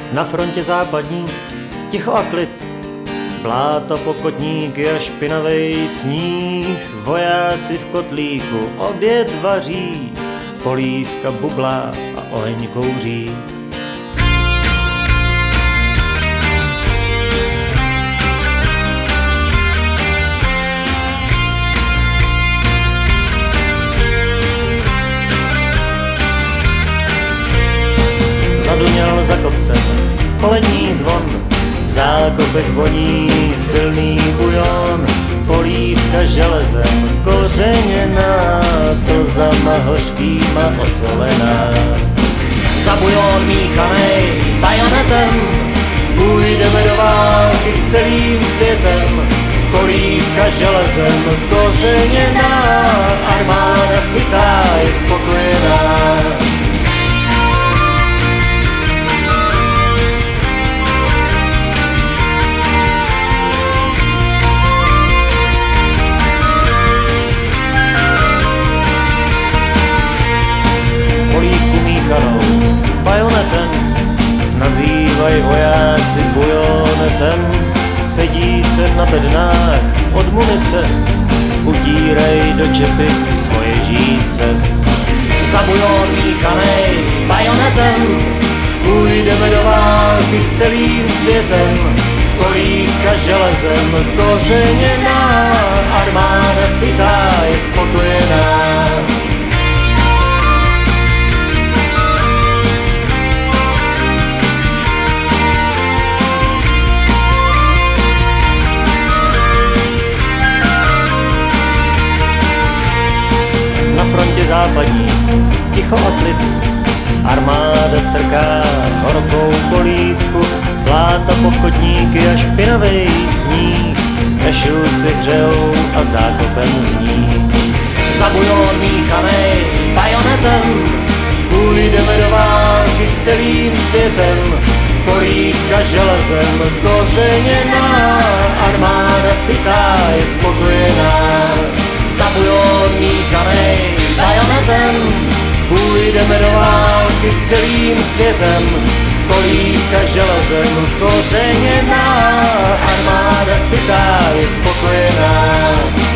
Na frontě západní ticho a klid, bláto, pokotníky a špinavej sníh. Vojáci v kotlíku oběd vaří, polívka bublá a oheň kouří. Zaduněl za kopcem polední zvon, v zákopech voní silný bujon. Polívka železem kořeněná, slzama hořkýma osolená. Za bujon míchanej bajonetem půjdeme do války s celým světem. Polívka železem kořeněná, armáda sytá je spokojená. Bajonetem nazývaj vojáci bujonetem. Sedíce na bednách od munice, utírej do čepic svoje žíce. Za bujon míchanej bajonetem půjdeme do války s celým světem. Polívka železem kořeněná, armáda sytá je spokojená. Na frontě západní ticho a klid, armáda srká horkou polívku. Bláta, pokotníky a špinavej sníh, ešil si hřejou a zákopem zní. Za bujon míchanej bajonetem půjdeme do války s celým světem. Polívka železem kořeněná, armáda sytá je spokojená. Za bujon míchanej bajonetem půjdeme do války s celým světem. Polívka železem kořeněná, armáda sytá je spokojená.